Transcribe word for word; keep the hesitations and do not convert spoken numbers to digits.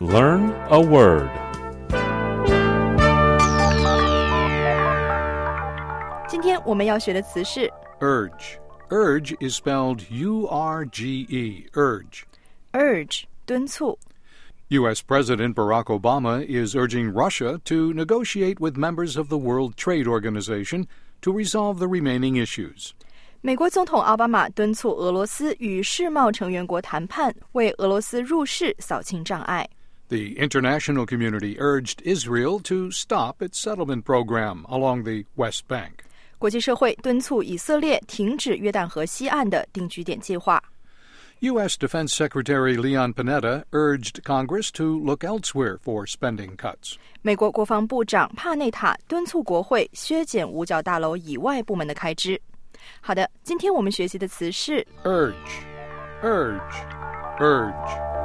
Learn a word. 今天我们要学的词是 Urge. Urge is spelled U R G E, urge. urge, 敦促。 U S President Barack Obama is urging Russia to negotiate with members of the World Trade Organization to resolve the remaining issues. 美国总统奥巴马敦促俄罗斯与世贸成员国谈判，为俄罗斯入世扫清障碍。 The international community urged Israel to stop its settlement program along the West Bank. 国际社会敦促以色列停止约旦河西岸的定居点计划。 U S Defense Secretary Leon Panetta urged Congress to look elsewhere for spending cuts. 美国国防部长帕内塔敦促国会削减五角大楼以外部门的开支。好的，今天我们学习的词是 Urge, urge, urge.